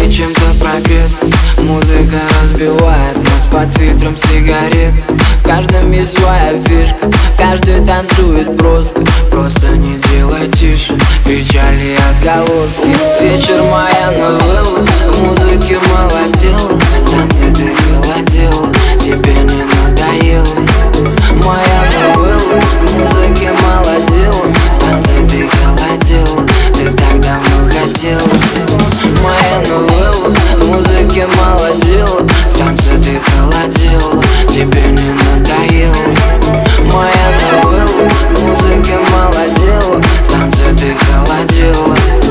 Ты чем-то пропит, музыка разбивает нас под фильтром сигарет. В каждом есть своя фишка, каждый танцует просто не делай тише печали отголоски. Вечер моя новелла, в музыке молотела, в танце ты холодела, тебе не надоело. Моя новелла, в музыке молодела, в танце ты холодела, ты так давно хотела. Моя новелла, в музыке молодела, в танце ты холодела, тебе не надоело. Моя новелла, в музыке молодела, в танце ты холодела.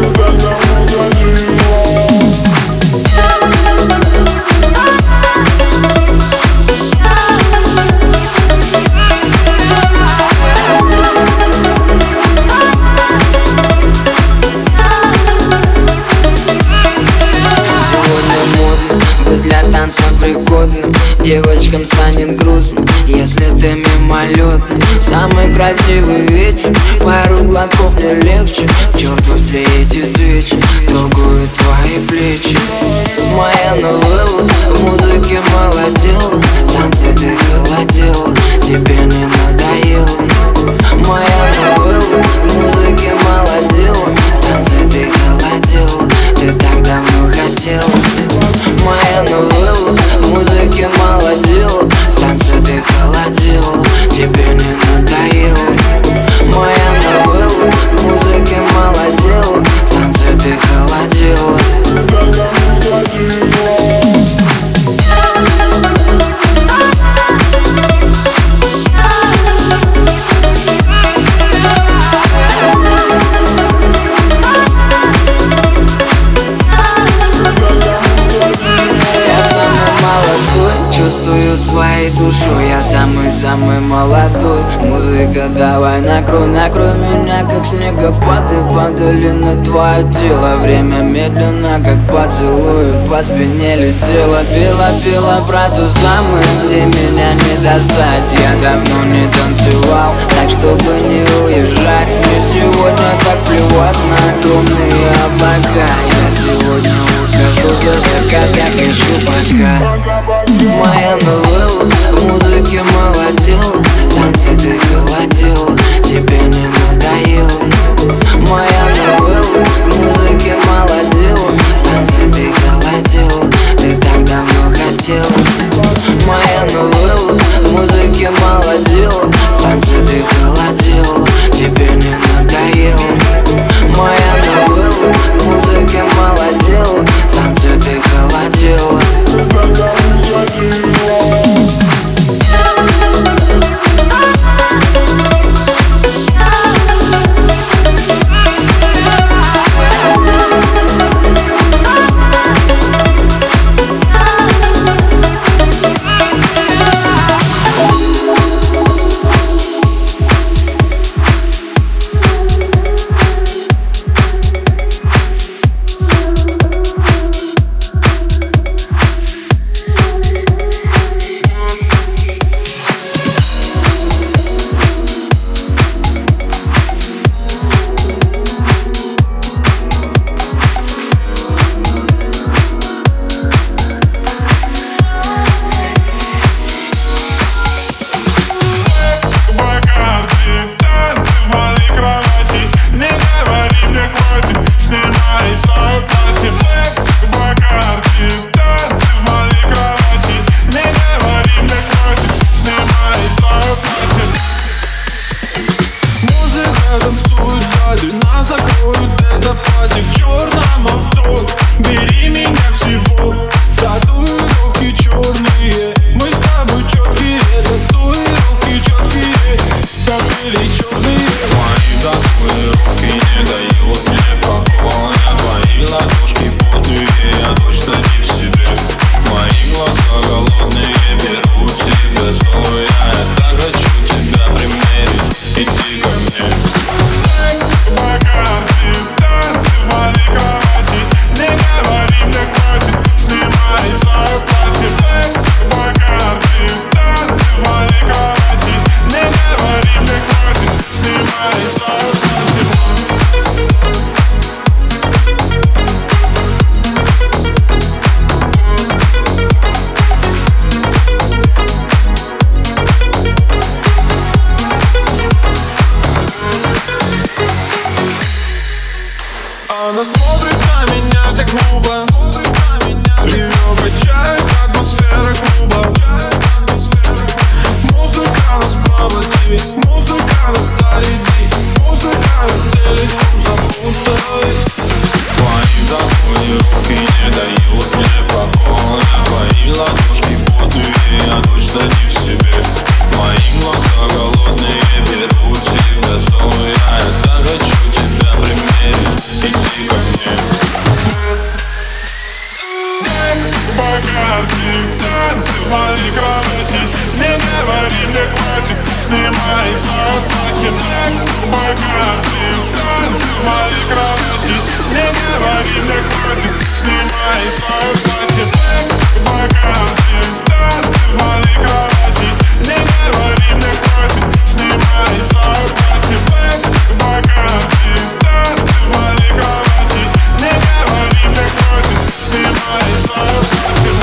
Для танца пригодным девочкам станет грустно, если ты мимолетный. Самый красивый вечер, пару глотков не легче. К черту все эти свечи, трогают твои плечи. Моя новелла, в музыке молодела, в танце ты холодела, тебе не надоело. Моя новелла, в музыке молодела, в танце ты холодела, ты так давно хотела. Моя новелла, в музыке молодела, в танце ты холодела, тебе не надоело. Моя новелла, в музыке молодела, в танце ты холодела. Чувствую своей душой, я самый-самый молодой. Музыка, давай накрой меня, как снегопад, и падали на твое тело. Время медленно, как поцелуй, по спине летела. Пела про ту самую, где меня не достать. Я давно не танцевал, так чтобы не уезжать. Мне сегодня так плевать на огромные облака. Я сегодня ухожу за закат, я пишу пока. Моя новелла, в музыке молодела, в танце ты холодела, тебе не надоело. Моя новелла, в музыке молодела, в танце ты холодела, ты так давно хотела. Моя новелла, в музыке молодела, в танце ты холодела, тебе не надоело. Моя новелла, в музыке молодела, в танце ты холодела. Танцуют сзади, нас закроют это пати в черном авто. Бери меня всего, татуировки черные. Мы с тобой четкие, татуировки четкие, капели черные. Твои татуировки не дают мне покоя, твои ладошки потные. смотрит на меня так грубо. Ее качает атмосфера клуба. Музыка нас проводит, музыка нас зарядит, музыка нас целиком запутает. Твои татуировки не дают мне покоя. Твои ладошки потные, я точно не в себе. Мои глаза голодные, берут тебя сон. Я так хочу тебя примерить, иди ко мне. Покажи танцы в моей кровати. Не говори мне хватит, снимай свое платье. Покажи танцы в моей кровати. Не говори мне хватит, снимай свое платье. Покажи танцы в моей кровати. Не говори мне хватит, снимай свое платье. Покажи танцы в моей кровати. Не говори мне хватит, снимай свое платье.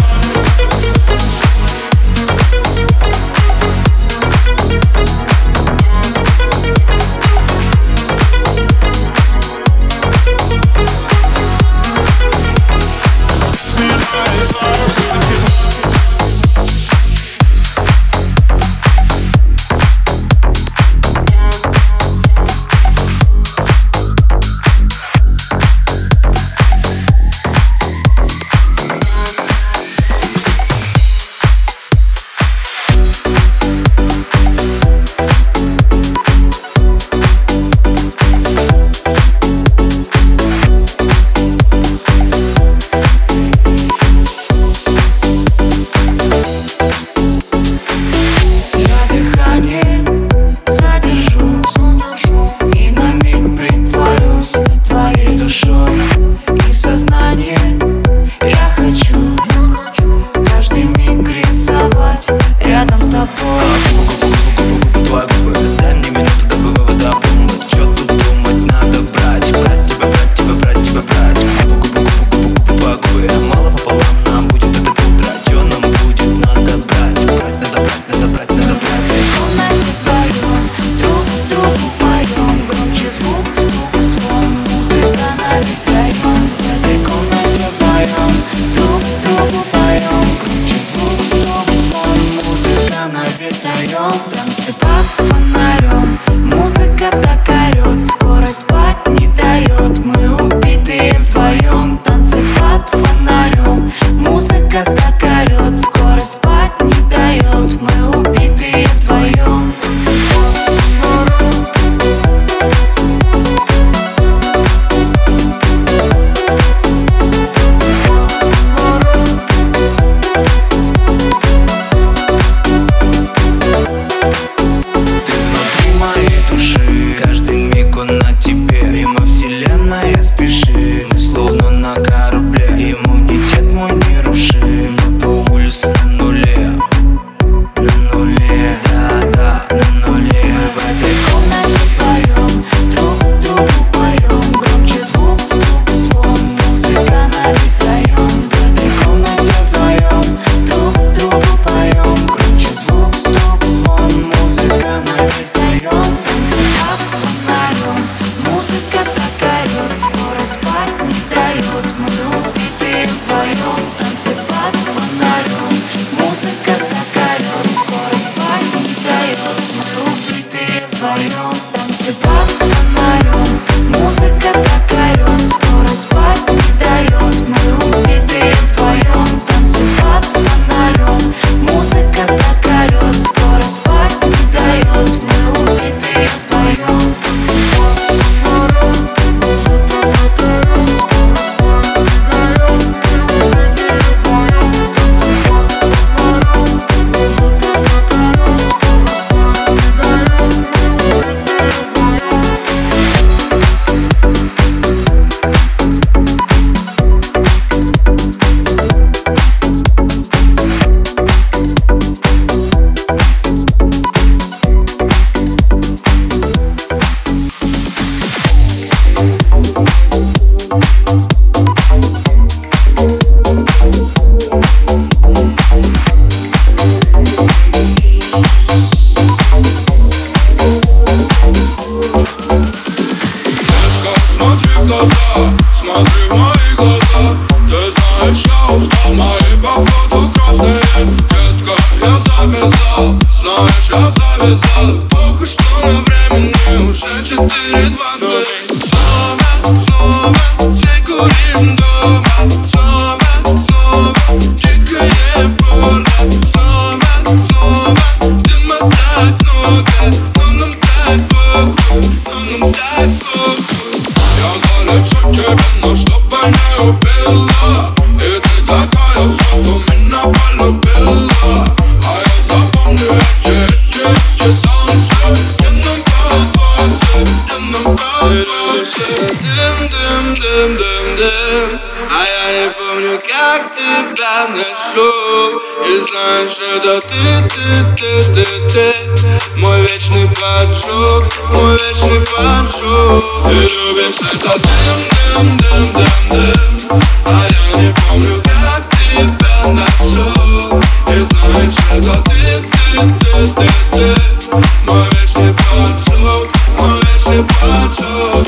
моим домом. Снова, снова, дикое поле. Снова, снова, дыма так много. Но нам так похуй, но нам так похуй. Я залечу тебя, но чтобы не убила. И ты такая сразу меня полюбила. А я запомню эти танцы. Где нам попасть, где нам попасть. Дым, дым, дым, дым, дым. А я не помню, как тебя нашел. И знаешь, это ты. Мой вечный поджог, мой вечный поджог. Ты любишь это дым, дым, дым, дым, дым. А я не помню, как тебя нашел. И знаешь, это ты. Мой вечный поджог, мой вечный поджог.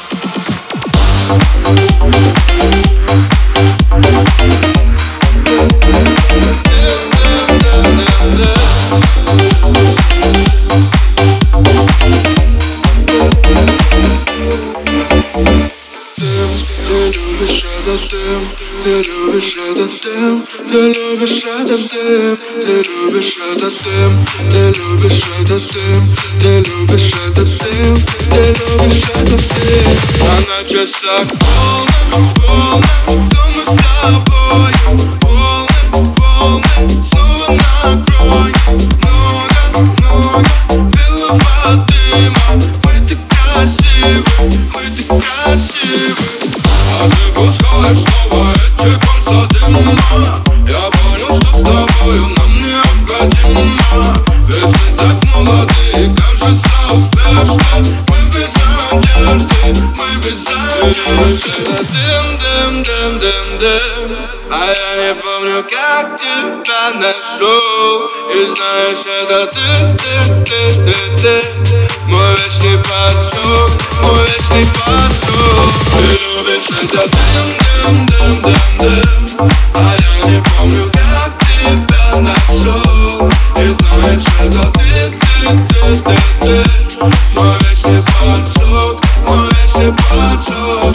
Ты любишь этот дым, ты любишь этот дым, ты любишь этот дым, ты любишь этот дым, ты любишь этот дым, ты любишь этот дым, ты любишь этот дым. А на часах полночь, кто мы с тобою? Полночь, снова накрой. Много белого дыма. Мы так красивы, мы так красивы. А ты пускаешь снова эти кольца дыма. Я понял, что с тобою нам необходимо. Ведь мы так молоды, кажется успешны. Мы без надежды, мы без надежды. Дым, дым, дым, дым, дым. А я не помню, как тебя нашел. И знаешь, это ты. Мой вечный поджог, мой вечный поджог. Ты любишь это дым, дым, дым, дым, дым. А я не помню, как тебя нашел. И знаешь, это ты. Мой вечный поджог, мой вечный поджог.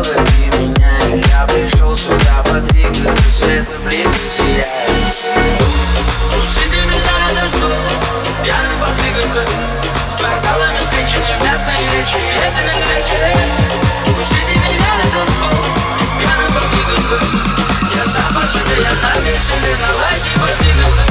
погоди меня. Я пришел сюда подвигаться, свет и блики сияет. Пустите меня на танцпол, пьяным подвигаться. С бокалами встречи, невнятной речи, это не лечи. Пустите меня на танцпол, пьяным подвигаться. Я сам по себе, я на веселе, давайте подвигаться.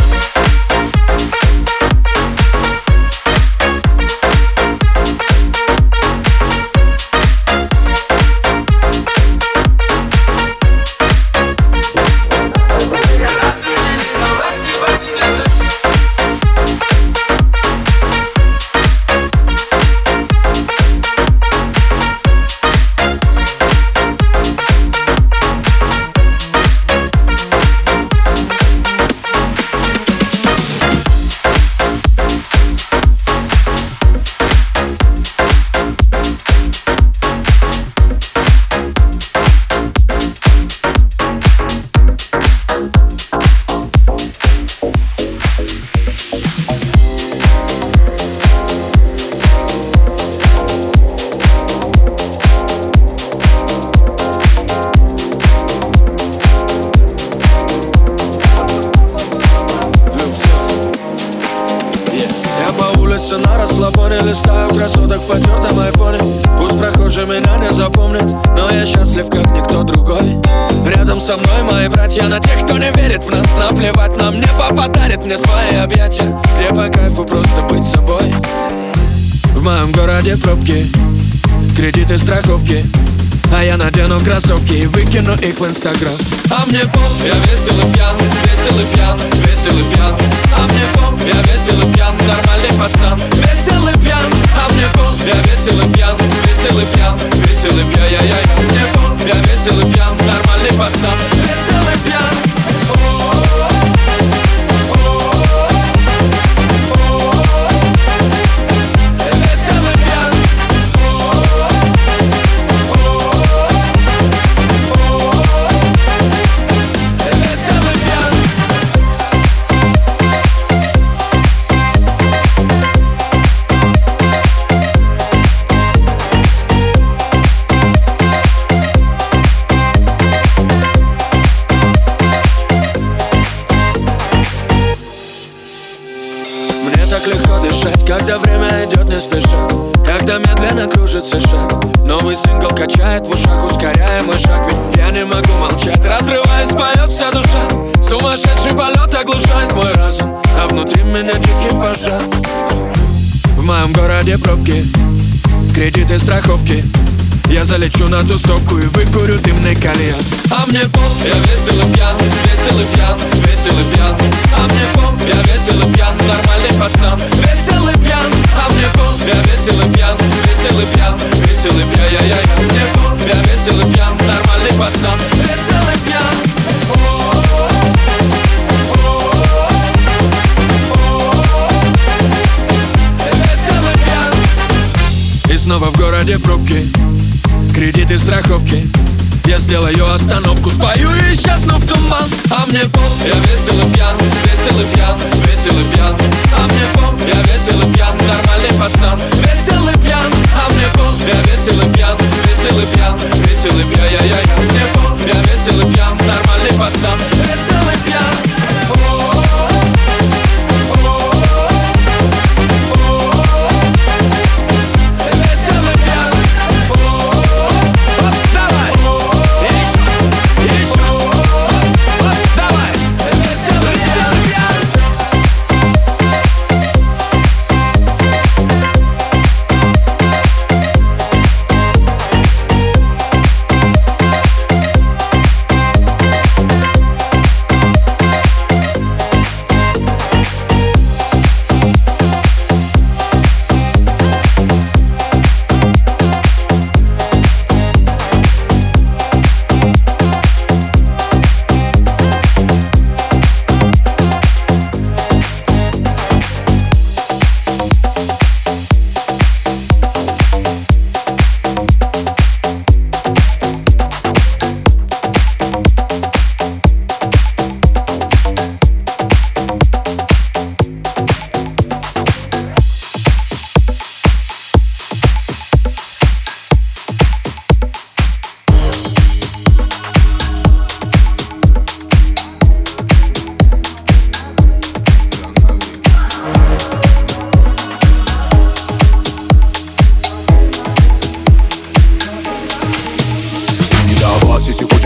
На расслабоне листаю красоток в потертом айфоне. Пусть прохожие меня не запомнят, но я счастлив, как никто другой. Рядом со мной мои братья, на тех, кто не верит в нас, наплевать нам, небо подарит мне свои объятия, где по кайфу просто быть собой. В моем городе пробки, кредиты, страховки, а я надену кроссовки и выкину их в Инстаграм. А мне поп, я весел и пьян, весел и пьян, весел и пьян. А мне поп, я весел и пьян, нормальный пацан. Весел и пьян, а мне поп, я весел и пьян, весел и пьян, весел и пьян. Я мне поп, я весел и пьян, нормальный пацан. Весел и пьян. Так легко дышать, когда время идет не спеша, когда медленно кружится шаг. Новый сингл качает в ушах, ускоряя мой шаг. Ведь я не могу молчать, разрываясь, поет вся душа. Сумасшедший полет оглушает мой разум, а внутри меня дикий пожар. В моем городе пробки, кредиты, страховки. Я залечу на тусовку и выкурю дымный кальян. А мне поп, я весел и пьян, весел и пьян, весел и пьян. А мне поп, я весел и пьян, нормальный пацан. Весел и пьян, а мне поп, я весел и пьян, весел и пьян, весел и пьян. Я мне поп, я весел и пьян, нормальный пацан. Весел и пьян. И снова в городе пробки, кредиты, страховки. Я сделаю остановку, спою и исчезну в туман. А мне поп, я весел и пьян, весел и пьян, весел и пьян. А мне поп, я весел и пьян, нормальный пацан. Весел и пьян, а мне поп, я весел и пьян, весел и пьян, весел и пьян. Я мне поп, я весел и пьян, нормальный пацан. Весел и пьян.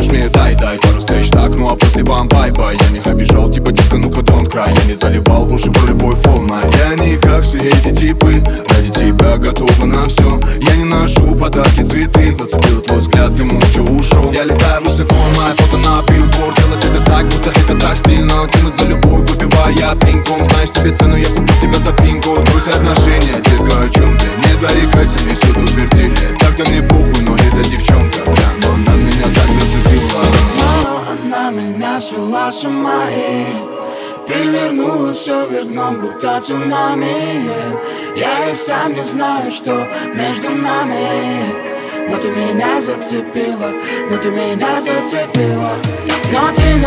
дашь мне дай пару встреч так, ну а после вам бай-бай. Я не обижал тебя, детка, ну-ка don't cry. Я не заливал в уши про любовь волна. Я не как все эти типы, ради тебя готова на все. Я не ношу подарки, цветы, зацепил твой взгляд, ты молча ушел. Я летаю высоко, моя фото на билборд. Делать это так, будто это так стильно. Тяну за любовь, выпивая пинком. Знаешь себе цену, я куплю тебя за пинку. Друзья, отношения, детка, о чем ты? Не зарекайся, мне всюду твердили. Так-то мне похуй, но эта девчонка, бля, но она меня так зацепила. Она меня свела с ума и перевернула все вверх дном, будто цунами. Я и сам не знаю, что между нами. Но ты меня зацепила, но ты меня зацепила. Но ты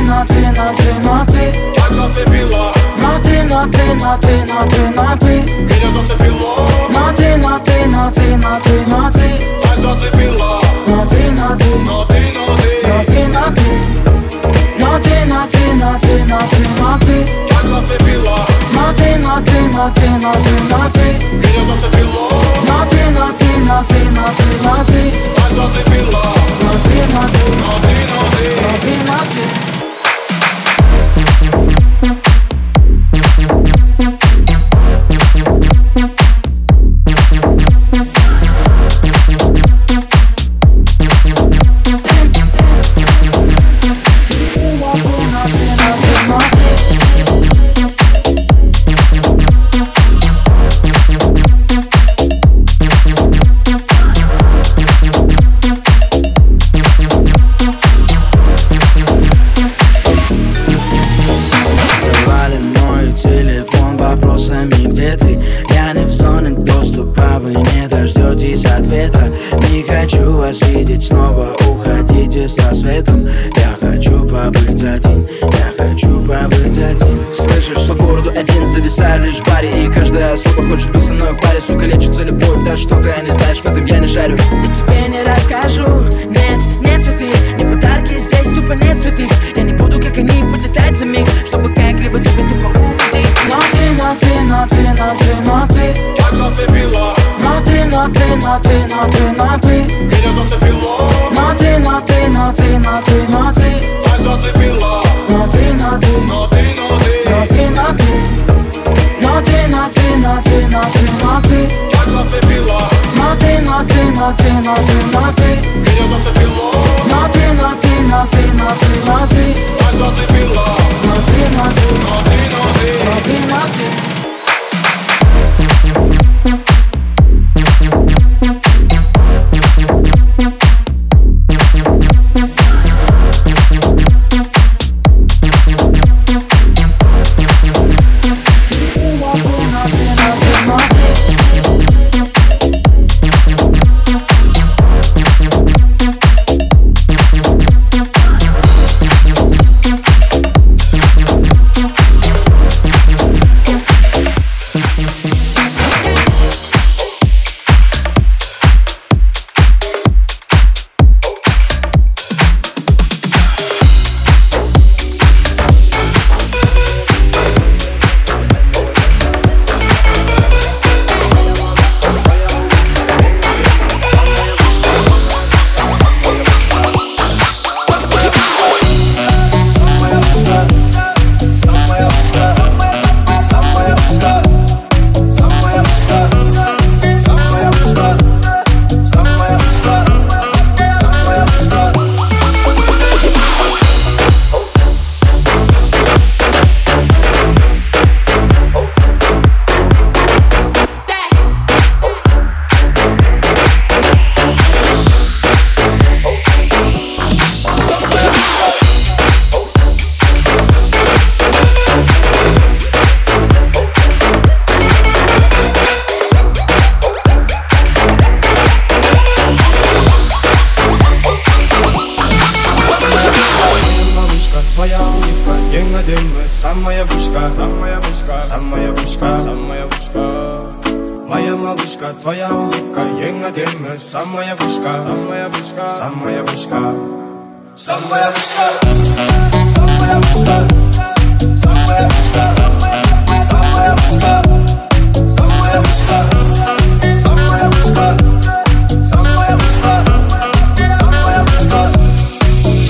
так зацепила. Но ты меня зацепила. Но ты так зацепила. Но ты так зацепила. Меня зацепила. Так зацепила. Где ты? Я не в зоне доступа, вы не дождетесь ответа. Не хочу вас видеть снова, уходите с рассветом. Я хочу побыть один, Слышишь, по городу один зависаю лишь в баре. И каждая особа хочет быть со мной в паре. Сука, лечится любовь, даже что ты не знаешь, в этом я не шарю. И тебе не расскажу, нет цветы, не подарки, здесь тупо нет цветы. Я не буду, как они, подлетать за миг, чтобы как-либо тебе тупо угодить. Но ты так зацепила. Но ты меня зацепила. Но ты так зацепила. Но ты так зацепила. Меня зацепила. Так зацепила. Самая вышка, самая вышка, самая вышка, самая вышка. Моя малышка, твоя улыбка, еңадемі. Самая вышка, самая вышка, самая вышка, самая вышка, самая вышка, самая вышка, самая вышка, самая вышка, самая вышка, самая вышка, самая вышка.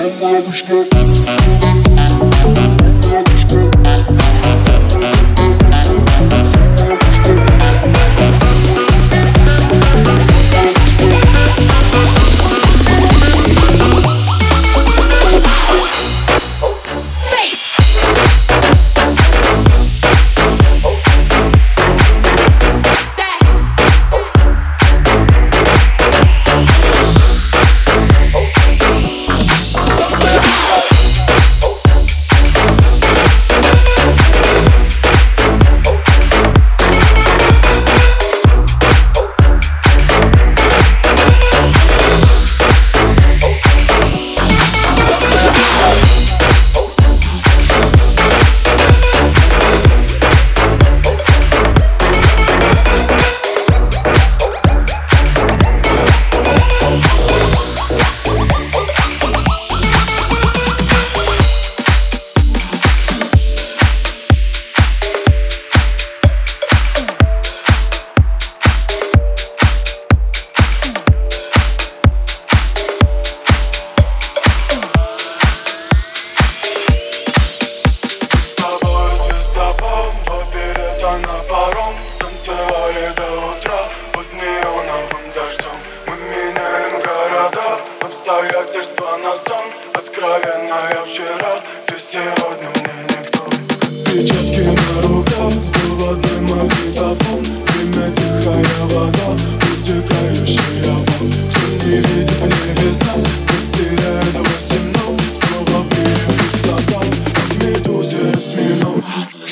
Обстоятельства на сон, откровенная вчера. Ты сегодня мне никто. Печатки на руках, заводной магнитофон. Время тихая вода, утекающая вон. Кто не видит небеса, потеряет восемь. Снова в мире пустота, как в медузе осьминог.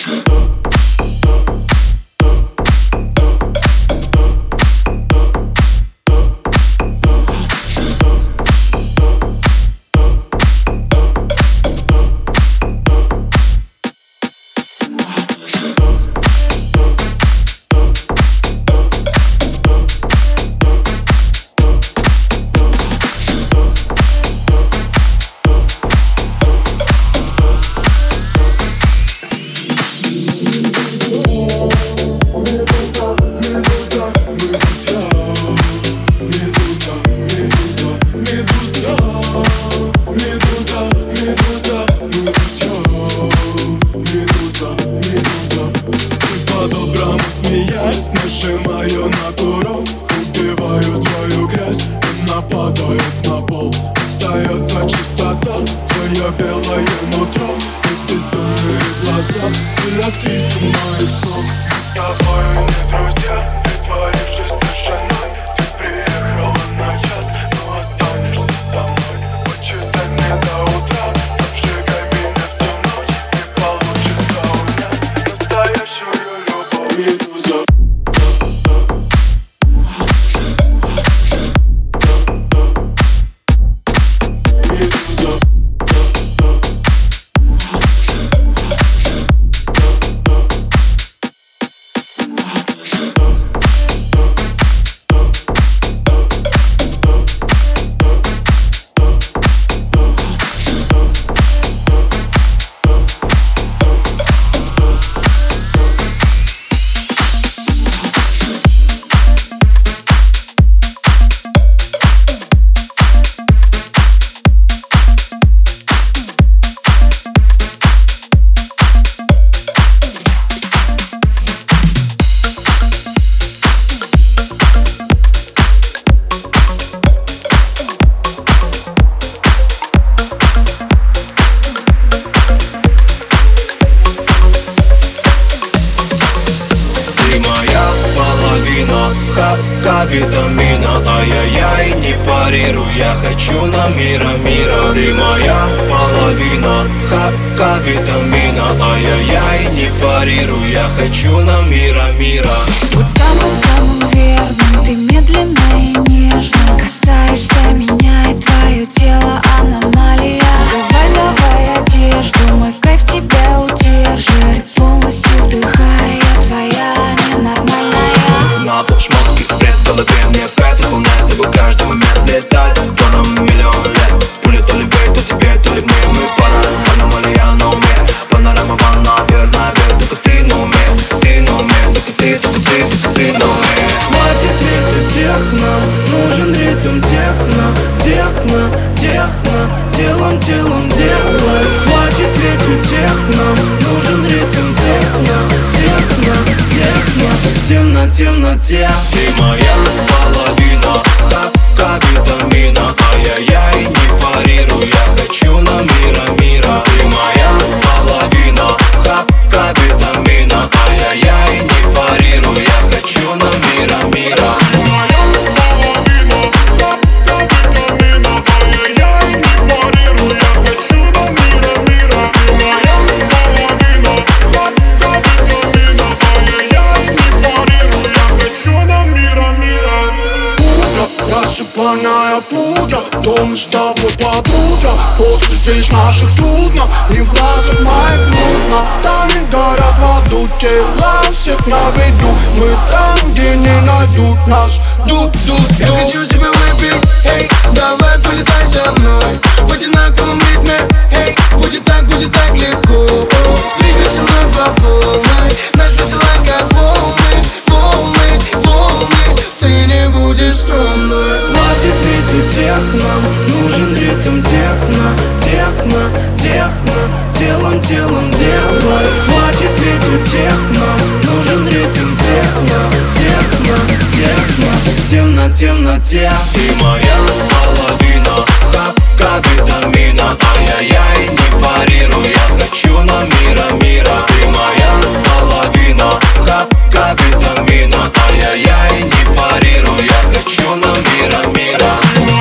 Нажимаю на курок, убиваю твою грязь. Она падает на пол, остается чистота. Твое белое нутро и бездумные глаза. Ты актриса моих снов. С тобой не друзья, притворившись тишиной. Ты приехала на час, но останешься со мной. Почитай мне до утра, обжигай меня всю ночь. И получится унять настоящую любовь. Медуза. Хапка витамина, ай-яй-яй, не парируй, я хочу на мира. Ты моя половина, хапка витамина, ай-яй-яй, не парируй, я хочу на мира. Будь самым верным, ты медленно и нежно касаешься меня, и твое тело аномалия. Давай одежду, мой кайф тебя удержит. Ты полностью вдыхай, я твоя ненормальная. На пол шмотки, бред в голове, мне в кайф, наполняет с тобой каждый момент. Летать тоном миллион лет. Пуля то ли бей, то тебе, то ли мне. Мы пара, аномалия на уме. Панорама ванна, верная, только ты на уме. Ты на уме, только ты на уме. Хватит ветер техно, нужен ритм техно. телом, телом делай. Хватит ведь утех нам, нужен ритм техно, техно, техно. Темно, темноте. Ты моя половина, хапка витамина. Ай-яй-яй, не парируй, я хочу на мира, мира. Ты моя половина, хапка витамина. Ай-яй-яй, не парируй, я хочу на мира, мира. Рассыпанная пудра, то мы с тобой подруга. После встреч наших трудно, и в глазах моих мутно. Там не горят в аду, тела всех на виду. Мы там, где не найдут нас. Дуд, дуд, дуд. Я хочу тебя выпить, эй, давай полетай со мной в одинаковом ритме, эй, будет так легко. Двигай со мной по полной, наши тела как волны, волны, волны. Ты не будешь скромной. Хватит ведь утех нам, нужен ритм техно, техно, техно. Телом, телом делай. Хватит ведь утех нам, нужен ритм техно, техно, техно. Темно, темноте. Ты моя половина, хапка витамина. Ай-яй-яй, не парируй, я хочу на мира, мира. Ты моя половина, хапка витамина. Ай-яй-яй, не парируй, я хочу на мира, мира.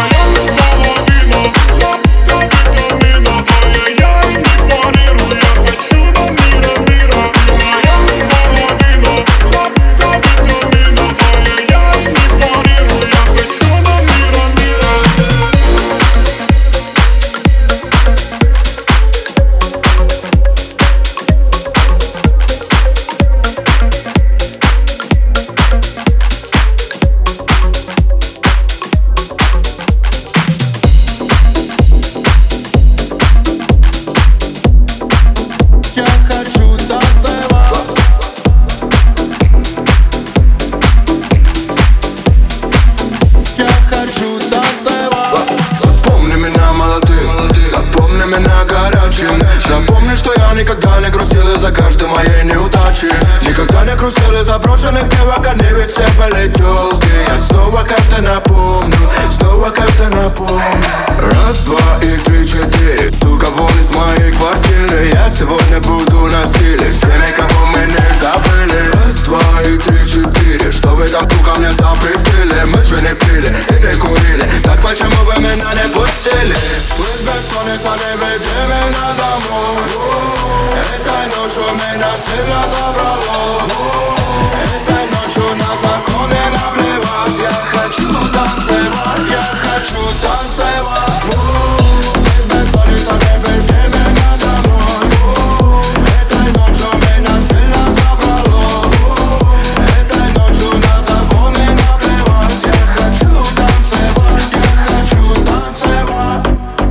Запомни, что я никогда не грустил из-за каждой моей неудачи. Никогда не грустил из-за брошенных девок, они ведь все были тёлки. Я снова каждый напомню, снова каждый напомню. Раз, два и три, четыре. Ту, кого из моей квартиры. Я сегодня буду на силе, все никого мы не забыли. Раз, два и три, четыре. Что вы там ко мне запретили? Мы же не пили и не курили. Так почему вы меня не пустили? Слышь, бессонница, не веди меня домой. Этой ночью меня сильно забрало. Этой ночью на законе наплевать. Я хочу танцевать, я хочу танцевать. Здесь бессонница, не веди меня домой. Этой ночью меня сильно забрало. Этой ночью на законе наплевать. Я хочу танцевать, я хочу танцевать.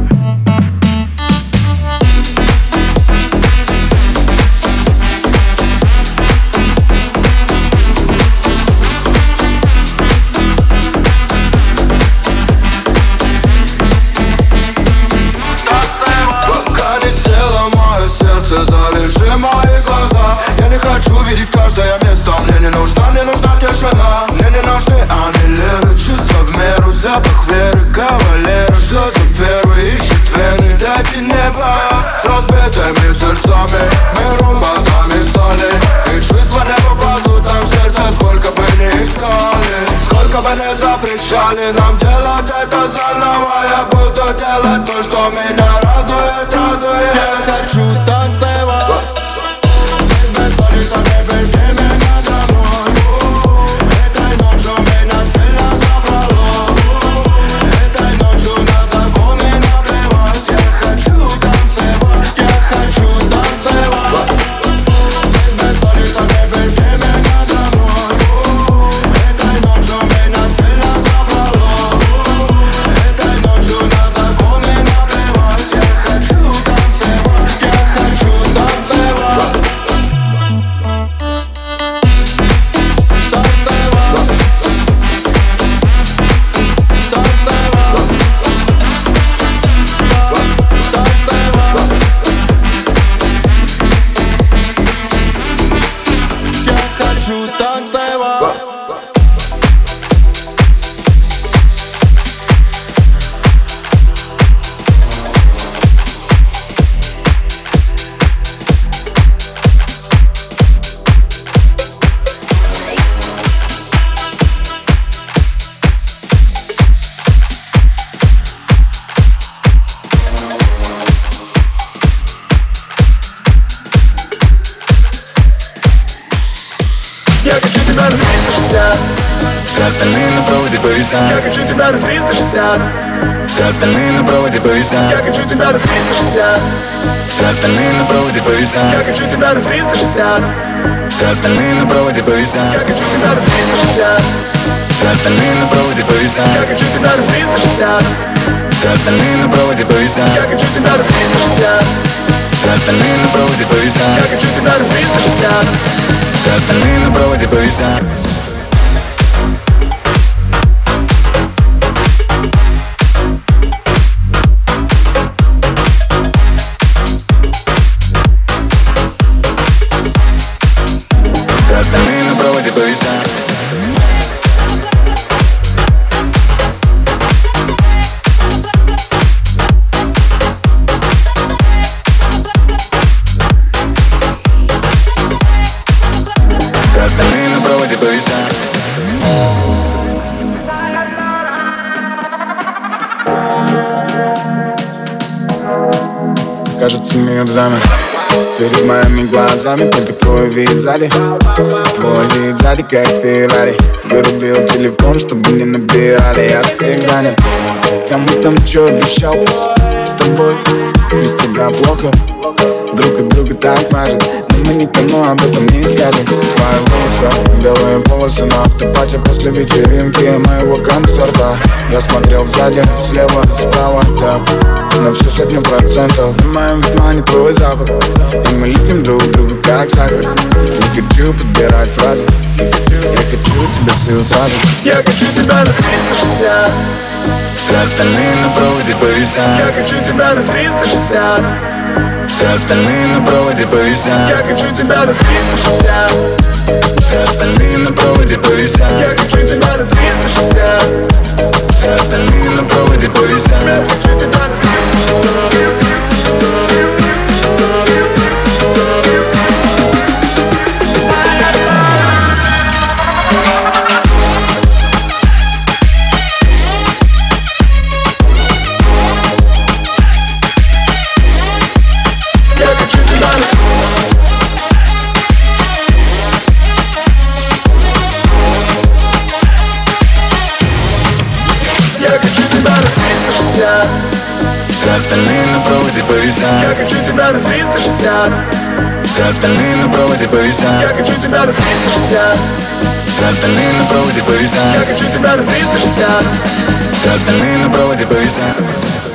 Завяжи мои глаза. Я не хочу видеть каждое место. Мне не нужна тишина. Мне не нужны анилеры. Чувства в меру, запах веры. Кавалеры, что за первый ищет вены. Дайте небо с разбитыми сердцами. Мы роботами стали, и чувства не попадут нам в сердце. Сколько бы ни искали, сколько бы ни запрещали нам делать это заново. Я буду делать то, что меня радует, радует. Я хочу танцевать. Здесь бессонница, не веди меня домой. Этой ночью меня сильно забрало. Этой ночью на законы наплевать. Я хочу танцевать, я хочу танцевать. Здесь бессонница, не веди меня домой. Этой ночью меня сильно забрало. Этой ночью на законы наплевать. Я 360. Все остальные на проводе повисят. Я хочу тебя на 360. Все остальные на проводе повисят. Я хочу тебя на 360. Все остальные на проводе повисят. Я хочу тебя на 360. Все остальные на проводе повисят. Я хочу тебя на 360. Все остальные на проводе повисят. Я хочу тебя на 360. Все остальные на проводе повисят. Я хочу тебя на 360. Все остальные на проводе повисят. Я хочу тебя на 360. Все остальные на проводе повисят. Все остальные на проводе повисят. Все остальные на проводе повисят. Кажется, мир замер перед моими глазами, только твой вид сзади. Твой вид сзади, как Феррари. Вырубил телефон, чтобы не набирали. Я всех занят. Кому там чё обещал? С тобой, без тебя плохо. Друг от друга так мажет, но мы никому об этом не скажем. Твои волосы, белые полосы на автопате после вечеринки моего концерта. Я смотрел сзади, слева, справа, так, на всю 100%. В моем внимании твой запах, и мы липнем друг к другу как сахар. Не хочу подбирать фразы, я хочу тебя всю сразу. Я хочу тебя на 360. Все остальные на проводе повисят. Я хочу тебя на 360. Все остальные на проводе повисят. Я хочу тебя на 360. Все остальные на проводе повисят. Я хочу тебя на 360. Все остальные на проводе повисят. Я хочу тебя на 360. Все остальные на проводе повисят. Я хочу тебя на 360. Все остальные на проводе повисят. Я хочу тебя на 360. Все остальные на проводе повисят. Я хочу тебя на 360. Все остальные на проводе повисят.